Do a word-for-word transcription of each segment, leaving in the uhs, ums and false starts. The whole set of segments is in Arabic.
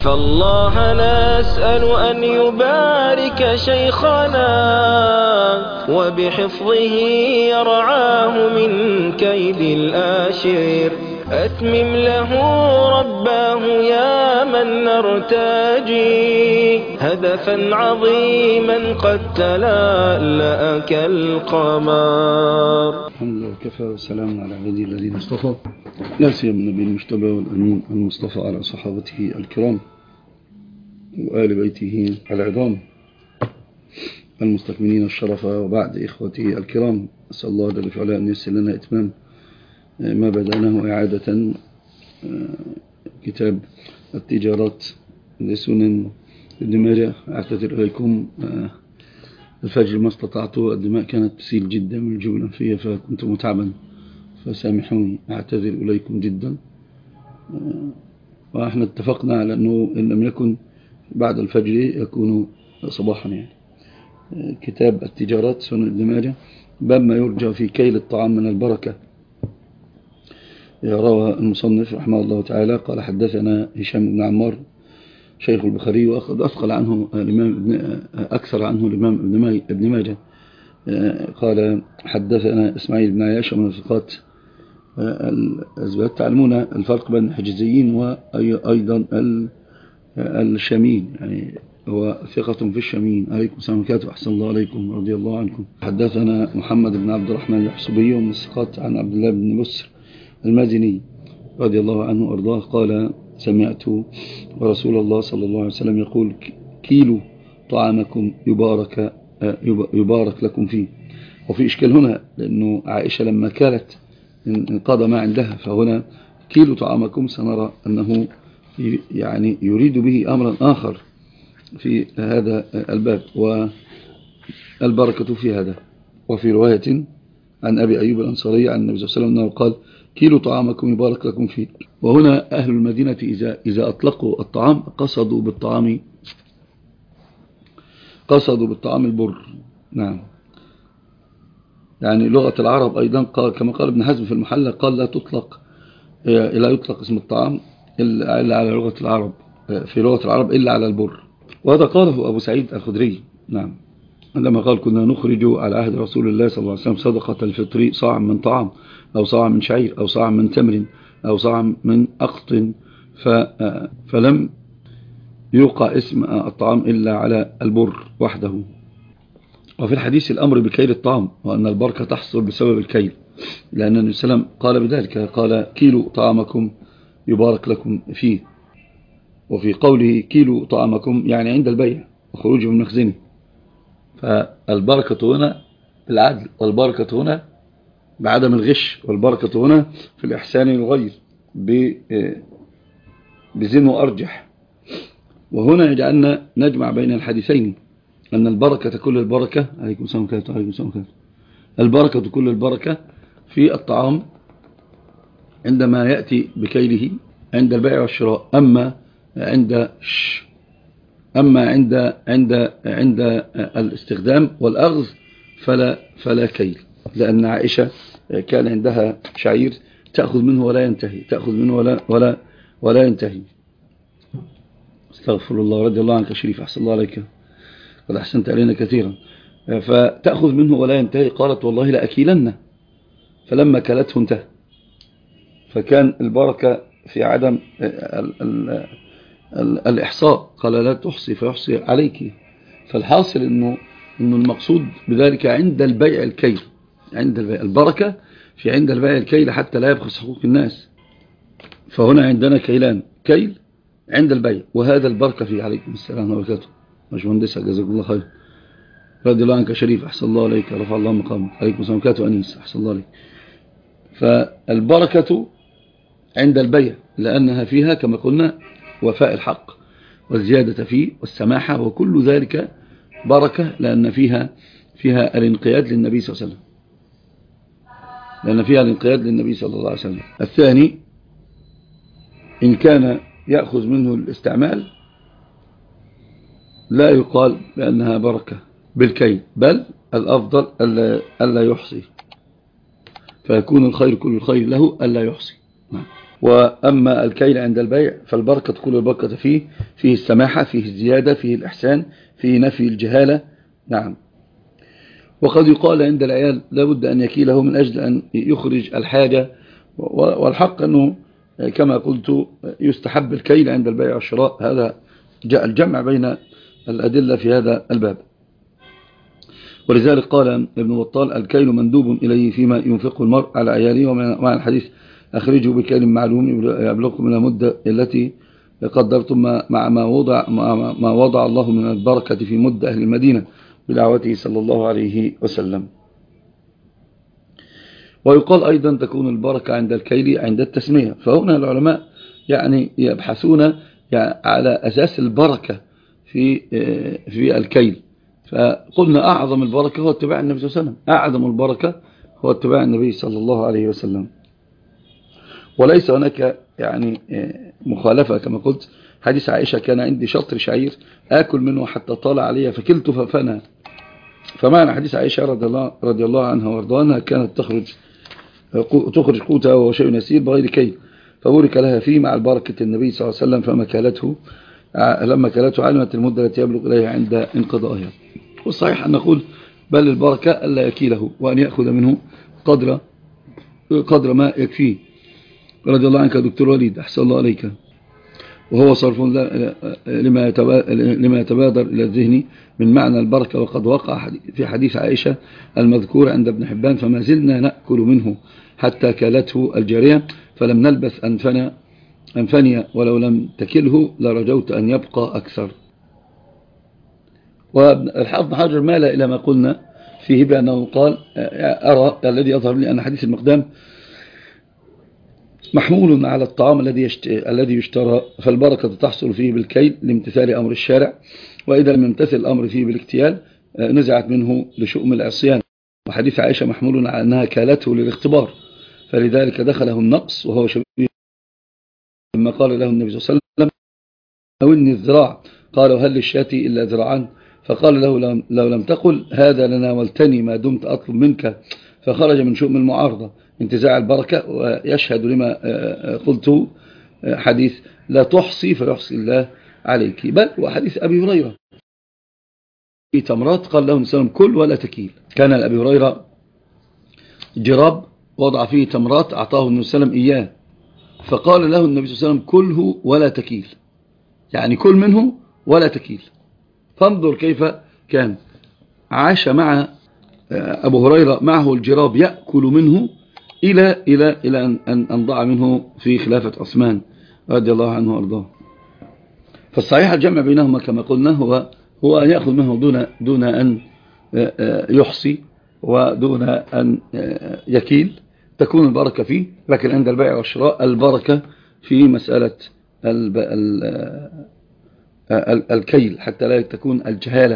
فالله نسأل أن يبارك شيخنا وبحفظه يرعاه من كيد الآشر. أتمم له رباه يا من نرتجي هدفا عظيما قد تلألأ كالقمر. الحمد لله وكفى والسلام على عباده الذين اصطفى، لا سيما النبي المجتبى والأمين المصطفى على صحابته الكرام وآل بيته العظام المستكملين الشرف. وبعد إخوتي الكرام، أسأل الله جل وعلا أن ييسر لنا إتمام ما بدأناه إعادة كتاب التجارات لسنن ابن ماجه. أعتذر إليكم الفجر ما استطعت، الدماء كانت تسيل جدا من الجوع الأنفية فكنت متعبا، فسامحوني. أعتذر إليكم جدا. وإحنا اتفقنا على أنه إن لم يكن بعد الفجر يكون صباحا. يعني كتاب التجارات سنن ابن ماجه، باب ما يرجى في كيل الطعام من البركة. روى المصنف رحمه الله تعالى قال: حدثنا هشام بن عمار شيخ البخاري، وأخذ أثقل عنه الإمام ابن أكثر عنه الإمام ابن ماجه. قال: حدثنا إسماعيل بن عياش من الثقات الأزبات. تعلمون الفرق بين الحجزيين وأيضا الشاميين، يعني هو ثقة في الشاميين. عليكم السلام وبركاته، أحسن الله عليكم رضي الله عنكم. حدثنا محمد بن عبد الرحمن الحسبي من الثقات عن عبد الله بن بسر المازني رضي الله عنه وأرضاه قال: سمعت رسول الله صلى الله عليه وسلم يقول: كيلو طعامكم يبارك يبارك لكم فيه. وفي إشكال هنا، لأنه عائشة لما كانت انقضى ما عندها، فهنا كيلو طعامكم سنرى أنه يعني يريد به أمرا آخر في هذا الباب، والبركة في هذا. وفي رواية عن أبي أيوب الأنصاري عن النبي صلى الله عليه وسلم أنه قال: كيلو طعامكم يبارك لكم فيه. وهنا أهل المدينة إذا, إذا أطلقوا الطعام قصدوا بالطعام قصدوا بالطعام البر. نعم، يعني لغة العرب أيضا قال كما قال ابن حزم في المحلة، قال: لا تطلق لا يطلق اسم الطعام إلا على لغة العرب في لغة العرب إلا على البر. وهذا قاله أبو سعيد الخدري، نعم، عندما قال: كنا نخرج على عهد رسول الله صلى الله عليه وسلم صدقة الفطر صاع من طعام أو صاع من شعير أو صاع من تمر أو صاع من أقط، فلم يوقع اسم الطعام إلا على البر وحده. وفي الحديث الأمر بكيل الطعام، وأن البركة تحصل بسبب الكيل، لأن النبي صلى الله عليه وسلم قال بذلك، قال: كيلو طعامكم يبارك لكم فيه. وفي قوله كيلو طعامكم يعني عند البيع وخروجه من مخزنه. فالبركة هنا بالعدل، والبركة هنا بعدم الغش، والبركة هنا في الإحسان للغير بزن وأرجح. وهنا يجعلنا نجمع بين الحديثين، أن البركة كل البركة عليكم السلام عليكم السلام البركة كل البركة في الطعام عندما يأتي بكيله عند البيع والشراء. أما عند أما عند عند عند الاستخدام والأخذ فلا فلا كيل، لأن عائشة كان عندها شعير تأخذ منه ولا ينتهي، تأخذ منه ولا ولا ولا ينتهي. استغفر الله، رضي الله عنك شريف، أحسن الله عليك، قد أحسنت علينا كثيرا. فتأخذ منه ولا ينتهي. قالت: والله لأكيلن، فلما كلته انتهى. فكان البركة في عدم ال ال ال الإحصاء، قال: لا تحصي فيحصي عليك. فالحاصل إنه إنه المقصود بذلك عند البيع الكيل، عند البيع البركة في عند البيع الكيل حتى لا يبخس حقوق الناس. فهنا عندنا كيلان: كيل عند البيع، وهذا البركة فيه. عليكم السلام وبركاته، باشمهندس جزاك الله خير، رضي الله عنك شريف، أحسن الله عليك، رفع الله مقامك. عليكم السلام وبركاته أنيس، أحسن الله عليك. فالبركة عند البيع لأنها فيها كما قلنا وفاء الحق والزيادة فيه والسماحة، وكل ذلك بركة، لأن فيها فيها الانقياد للنبي صلى الله عليه وسلم، لأن فيها الانقياد للنبي صلى الله عليه وسلم. الثاني، إن كان يأخذ منه الاستعمال لا يقال بأنها بركة بالكيل، بل الأفضل ألا يحصي، فيكون الخير كل الخير له ألا يحصي. وأما الكيل عند البيع فالبركة كل البركة فيه، فيه السماحة، فيه الزيادة، فيه الإحسان، فيه نفي الجهالة. نعم. وقد يقال عند العيال لابد أن يكيله من أجل أن يخرج الحاجة، والحق أنه كما قلت يستحب الكيل عند البيع والشراء. هذا جاء الجمع بين الأدلة في هذا الباب. ولذلك قال ابن بطال الكيل مندوب إليه فيما ينفقه المرء على عياله. ومع الحديث أخرجوا بكيل معلوم يبلغكم من المدة التي قدرتم مع ما وضع, ما وضع الله من البركة في مدة أهل المدينة بدعوته صلى الله عليه وسلم. ويقال أيضا تكون البركة عند الكيل عند التسمية. فهنا العلماء يعني يبحثون يعني على أساس البركة في في الكيل. فقلنا أعظم البركة هو اتباع النبي صلى الله عليه وسلم، أعظم البركة هو اتباع النبي صلى الله عليه وسلم. وليس هناك يعني مخالفة كما قلت. حديث عائشة كان عندي شطر شعير آكل منه حتى طال علي فكلت ففنى. فمعنى حديث عائشة رضي الله, رضي الله عنها وارضاها كانت تخرج تخرج قوتها وهو شيء يسير بغير كيل، فبورك لها فيه مع البركة النبي صلى الله عليه وسلم. فما كالته لما كالته علمت المدة التي يبلغ إليها عند انقضائها. والصحيح أن نقول بل البركة ألا يكيله وأن يأخذ منه قدر قدر ما يكفيه. رضي الله عنك دكتور وليد أحسن الله عليك. وهو صرف لما يتبادر إلى الذهن من معنى البركة. وقد وقع في حديث عائشة المذكور عند ابن حبان فما زلنا نأكل منه حتى كالته الجارية فلم نلبث أنفنا أنفني ولو لم تكله لرجوت أن يبقى أكثر. والحافظ حجر مال إلى ما قلنا فيه بأنه قال أرى الذي يظهر لي أن حديث المقدام محمول على الطعام الذي الذي يشترى، فالبركة تحصل فيه بالكيل لامتثال أمر الشارع، وإذا لم يمتثل الأمر فيه بالاكتيال نزعت منه لشؤم العصيان. وحديث عائشة محمول على أنها كالته للاختبار، فلذلك دخله النقص وهو شبيه لما قال له النبي صلى الله عليه وسلم أولني الذراع، قالوا هل للشاتي إلا ذراعان؟ فقال له لو لم تقل هذا لناولتني ما دمت أطلب منك، فخرج من شؤم المعارضة انتزاع البركة. ويشهد لما قلت حديث لا تحصي فيحصي الله عليك، بل وحديث أبي هريرة في تمرات قال له النبي صلى الله عليه وسلم كل ولا تكيل. كان لأبي هريرة جراب وضع فيه تمرات أعطاه النبي صلى الله عليه وسلم إياه، فقال له النبي صلى الله عليه وسلم كله ولا تكيل، يعني كل منه ولا تكيل. فانظر كيف كان عاش مع أبو هريرة معه الجراب يأكل منه إلى إلى إلى أن أن ضاع منه في خلافة عثمان رضي الله عنه وارضاه. فالصحيح الجمع بينهما كما قلنا هو هو أن يأخذ منه دون دون أن يحصي ودون أن يكيل، تكون البركة فيه. لكن عند البيع والشراء البركة في مسألة الكيل حتى لا تكون الجهالة.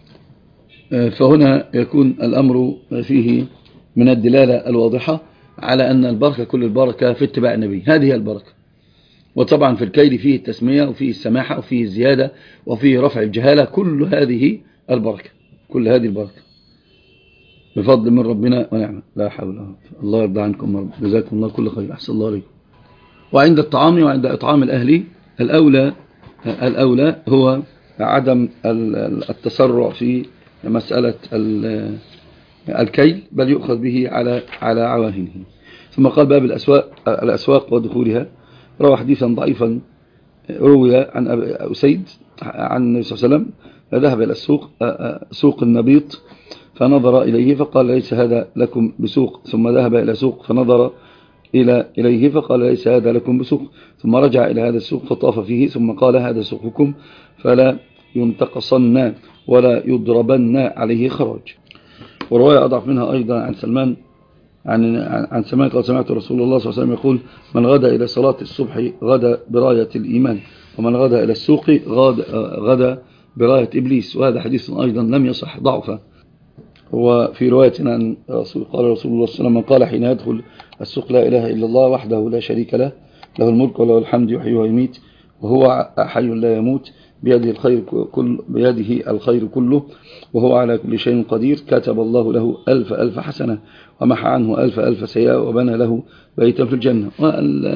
فهنا يكون الأمر فيه من الدلالة الواضحة على أن البركة كل البركة في اتباع النبي، هذه البركة. وطبعا في الكيل فيه التسمية وفيه السماحة وفيه الزيادة وفيه رفع الجهالة، كل هذه البركة، كل هذه البركة بفضل من ربنا ونعمة. لا حول ولا قوة. الله يرضى عنكم ورب. جزاكم الله كل خير. أحسن الله عليكم. وعند الطعام وعند إطعام الأهل الأولى الأولى هو عدم التسرع في مسألة الكيل، بل يؤخذ به على على عواهنه. ثم قال باب الأسواق الأسواق ودخولها. روى حديثا ضعيفا روي عن أبي أسيد عن النبي صلى الله عليه وسلم ذهب إلى السوق سوق النبيط فنظر إليه فقال ليس هذا لكم بسوق، ثم ذهب إلى سوق فنظر إلى إليه فقال ليس هذا لكم بسوق، ثم رجع إلى هذا السوق فطاف فيه ثم قال هذا سوقكم فلا ينتقصن ولا يضربن عليه خراج. ورواية أضعف منها أيضا عن سلمان عن عن سلمان قال سمعت رسول الله صلى الله عليه وسلم يقول من غدا إلى صلاة الصبح غدا براية الإيمان، ومن غدا إلى السوق غدا براية إبليس. وهذا حديث أيضا لم يصح ضعفا. وفي رواية عن قال رسول الله صلى الله عليه وسلم من قال حين يدخل السوق لا إله إلا الله وحده لا شريك له له الملك وله الحمد يحيي ويميت وهو حي لا يموت بيده الخير كل بيده الخير كله وهو على كل شيء قدير كتب الله له ألف ألف حسنة ومحى عنه ألف ألف سيئة وبنى له بيتا في الجنة. والحديث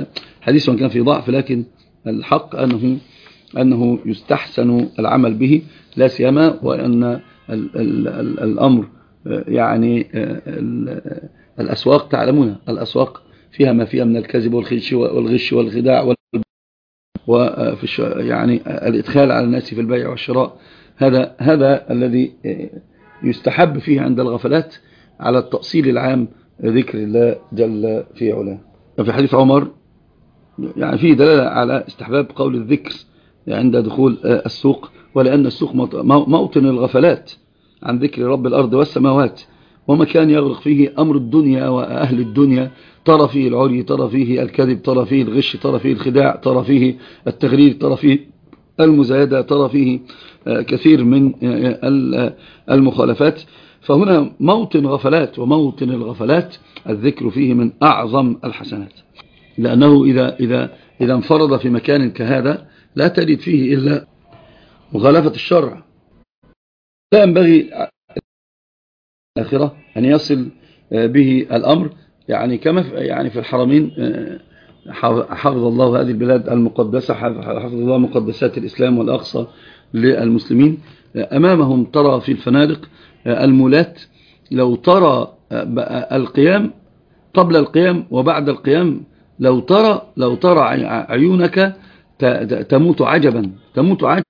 الحديث وإن كان في ضعف، لكن الحق أنه أنه يستحسن العمل به، لا سيما وأن ال ال ال الأمر يعني الأسواق تعلمون الأسواق فيها ما فيها من الكذب والخش والغش والخداع وفي يعني الإدخال على الناس في البيع والشراء. هذا هذا الذي يستحب فيه عند الغفلات على التأصيل العام ذكر الله جل في علاه. في حديث عمر يعني فيه دلالة على استحباب قول الذكر عند دخول السوق، ولأن السوق موطن الغفلات عن ذكر رب الأرض والسماوات، ومكان يغرق فيه أمر الدنيا وأهل الدنيا، ترى فيه العري، ترى فيه الكذب، ترى فيه الغش، ترى فيه الخداع، ترى فيه التغرير، ترى فيه المزايدة، ترى فيه كثير من المخالفات. فهنا موطن غفلات، وموطن الغفلات الذكر فيه من أعظم الحسنات، لأنه إذا, إذا, إذا انفرد في مكان كهذا لا تجد فيه إلا مخالفة الشرع. لا ينبغي الآخرة أن يصل به الأمر يعني كما يعني في الحرمين، حفظ الله هذه البلاد المقدسة، حفظ الله مقدسات الإسلام والأقصى للمسلمين. أمامهم ترى في الفنادق المولات، لو ترى القيام قبل القيام وبعد القيام، لو ترى لو ترى عيونك تموت عجبا، تموت عجبا.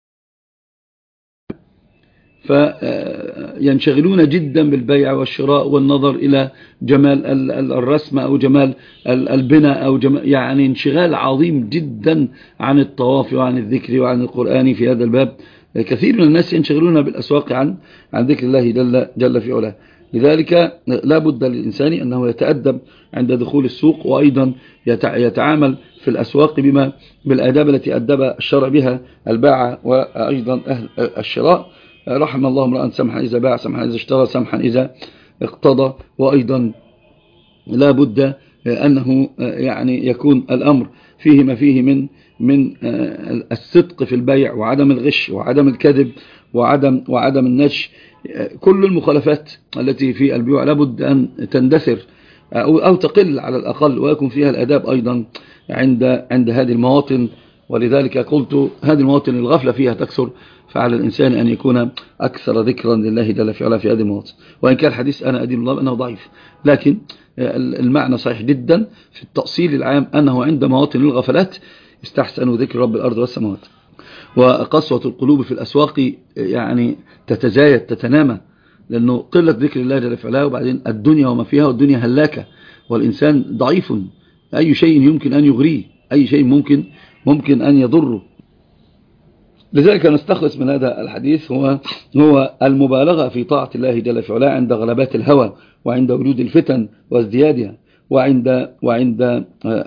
فينشغلون جدا بالبيع والشراء والنظر إلى جمال الرسم أو جمال البناء أو جمال يعني انشغال عظيم جدا عن الطواف وعن الذكر وعن القرآن في هذا الباب. كثير من الناس ينشغلون بالأسواق عن عن ذكر الله جل, جل في علاه. لذلك لا بد للإنسان أنه يتأدب عند دخول السوق، وأيضا يتعامل في الأسواق بما بالآداب التي أدب الشرع بها الباعة وأيضا أهل الشراء. رحم الله امرأ سمحا إذا باع، سمحا إذا اشترى، سمحا إذا اقتضى. وأيضا لا بد أنه يعني يكون الأمر فيه ما فيه من من الصدق في البيع، وعدم الغش، وعدم الكذب، وعدم وعدم النش. كل المخالفات التي في البيوع لابد أن تندثر أو, أو تقل على الأقل، ويكون فيها الآداب أيضا عند عند هذه المواطن. ولذلك قلت هذه المواطن الغفلة فيها تكثر، فعلى الإنسان أن يكون أكثر ذكرا لله جل في علاه في هذه المواطن. وإن كان الحديث أنا أدين الله أنه ضعيف، لكن المعنى صحيح جدا في التأصيل العام أنه عند مواطن الغفلات يستحسن ذكر رب الأرض والسماوات. وقسوة القلوب في الأسواق يعني تتزايد تتنامى، لأنه قلة ذكر الله جل في علاه، وبعدين الدنيا وما فيها، والدنيا هلاكة، والإنسان ضعيف، أي شيء يمكن أن يغريه، أي شيء ممكن ممكن أن يضره. لذلك نستخلص من هذا الحديث هو هو المبالغة في طاعة الله جل في علاه عند غلبات الهوى، وعند وجود الفتن وازديادها، وعند وعند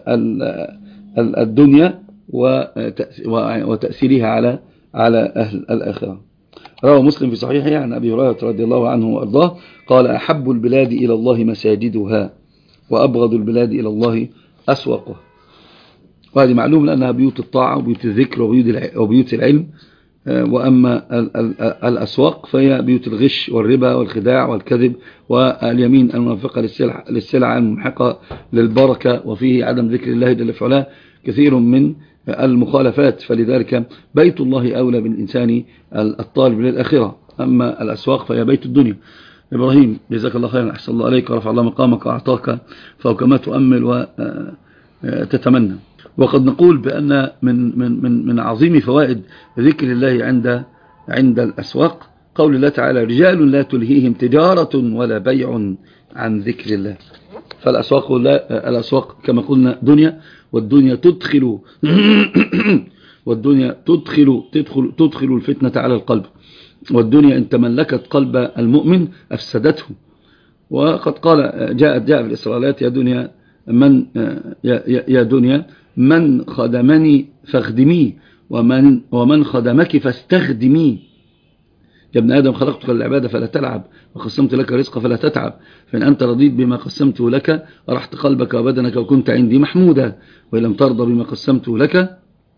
الدنيا وتأثيرها على على أهل الآخرة. روى مسلم في صحيحه عن أبي هريرة رضي الله عنه وأرضاه قال: أحب البلاد إلى الله مساجدها، وأبغض البلاد إلى الله أسواقها. وهذه معلوم لأنها بيوت الطاعة وبيوت الذكر وبيوت العلم. وأما الأسواق فهي بيوت الغش والربا والخداع والكذب واليمين المنافقة للسلع الممحقة للبركة، وفيه عدم ذكر الله جل في علاه، كثير من المخالفات. فلذلك بيت الله أولى بالإنسان الطالب للآخرة. أما الأسواق فهي بيت الدنيا. إبراهيم جزاك الله خيرا، أحسن الله عليك، ورفع الله مقامك وأعطاك فوق ما تؤمل وتتمنى. وقد نقول بأن من من من من عظيم فوائد ذكر الله عند عند الأسواق قول الله تعالى: رجال لا تلهيهم تجارة ولا بيع عن ذكر الله. فالأسواق لا الأسواق كما قلنا دنيا، والدنيا تدخل والدنيا تدخل تدخل تدخل الفتنة على القلب، والدنيا إن تملكت قلب المؤمن أفسدته. وقد قال جاءت جاء في الإسرائيلات: يا دنيا من يا, يا دنيا من خدمني فاخدميه، ومن ومن خدمك فاستخدميه. يا ابن آدم خلقتك للعبادة فلا تلعب، وقسمت لك رزق فلا تتعب، فإن أنت رضيت بما قسمته لك أرحت قلبك وبدنك وكنت عندي محمودا، وإن لم ترضى بما قسمته لك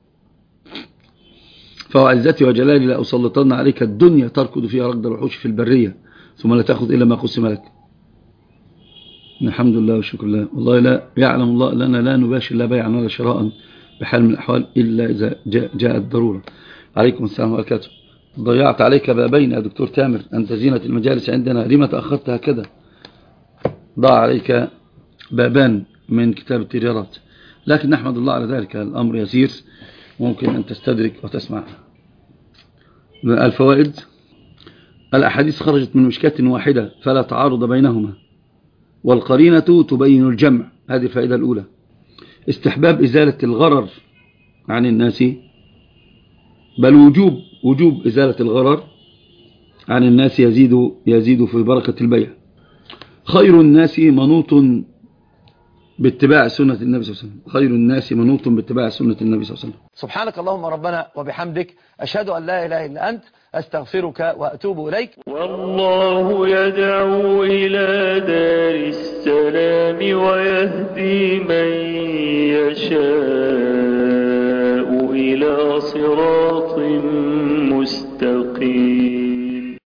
فوعزتي وجلالي لأسلطن عليك الدنيا تركض فيها ركض الوحوش في البرية، ثم لا تأخذ إلا ما قسم لك. الحمد لله والشكر لله. والله لا يعلم الله لنا لا نباشر لا بيعا ولا شراء بحال من الأحوال إلا إذا جاء جاءت الضرورة. عليكم السلام وبركاته. ضيعت عليك بابين يا دكتور تامر، أنت زينة المجالس عندنا، لما تأخرت هكذا؟ ضاع عليك بابان من كتاب التجارات، لكن نحمد الله على ذلك، الأمر يسير، ممكن أن تستدرك وتسمع. الفوائد: الأحاديث خرجت من مشكاة واحدة فلا تعارض بينهما، والقرينة تبين الجمع، هذه الفائدة الأولى. استحباب إزالة الغرر عن الناس، بل وجوب وجوب إزالة الغرر عن الناس يزيد يزيد في بركة البيع. خير الناس منوط باتباع سنة النبي صلى الله عليه وسلم، خير الناس منوط باتباع سنة النبي صلى الله عليه وسلم. سبحانك اللهم ربنا وبحمدك، أشهد أن لا إله إلا أنت، أستغفرك وأتوب إليك. والله يدعو إلى دار السلام ويهدي من يشاء إلى صراط مستقيم.